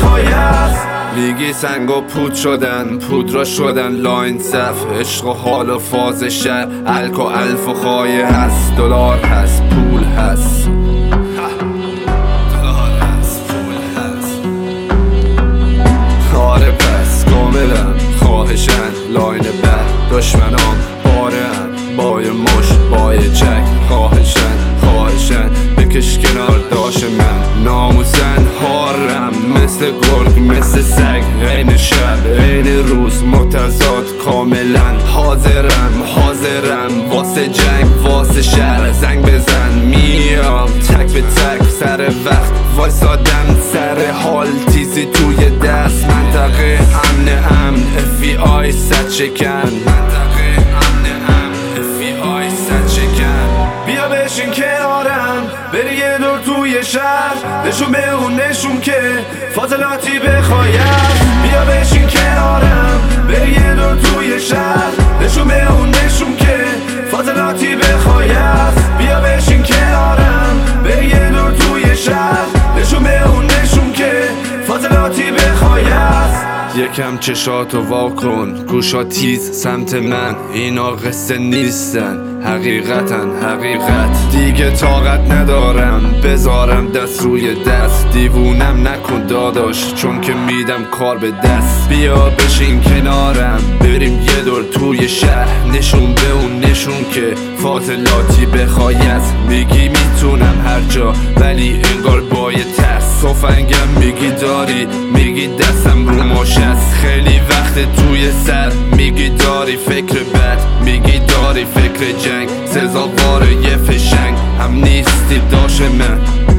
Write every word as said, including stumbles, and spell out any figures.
بخوای از میگی سنگ و پود شدن، پودرا شدن لاین صف، عشق و حال و فاز شهر، الک و الف و خواهی هست، دلار هست پول هست، دلار هست پول هست. آره پس کاملا خواهشن لاین بر، دشمنام بارن بای مش بای چک، خواهشن خواهشن بکش کنار داش من، ناموسن هارم مثل گرگ مثل سگ، عین شب عین روز متضاد کاملا، حاضرم حاضرم واسه جنگ واسه شهر، زنگ بزن میام تک به تک سر وقت وایسادم سر حال، تیزی توی دست، منطقه امن امن اف بی آی صد شکن، منطقه امن امن اف بی آی صد شکن. بیا بشین کنارم بری یه دور توی شهر، نشون به اون نشون که فاضلاتی بخوای از. بیا بشین کنارم بری یه دور توی شهر، نشون به اون نشون که فاضلاتی بخوای از. بیا بشین کنارم بری یه دور توی شهر، نشون به اون نشون که فاضلاتی بخوای از. یکم چشاتو واکن گوشا تیز سمت من، اینا قصه نیستن حقیقتن حقیقت، دیگه طاقت ندارم بذارم دست روی دست، دیوونم نکن داداش چون که میدم کار به دست. بیا بشین کنارم بریم یه دور توی شهر، نشون به اون نشون که فاضلاتی بخوای از. میگی میتونم هر جا ولی انگار با یه ترس، تفنگم میگی داری میگی دستم رو ماش است، خیلی وقت توی سر میگی داری فکر بد، میگی داری فکر جنگ، سزاوار یه فشنگ هم نیستی داش من.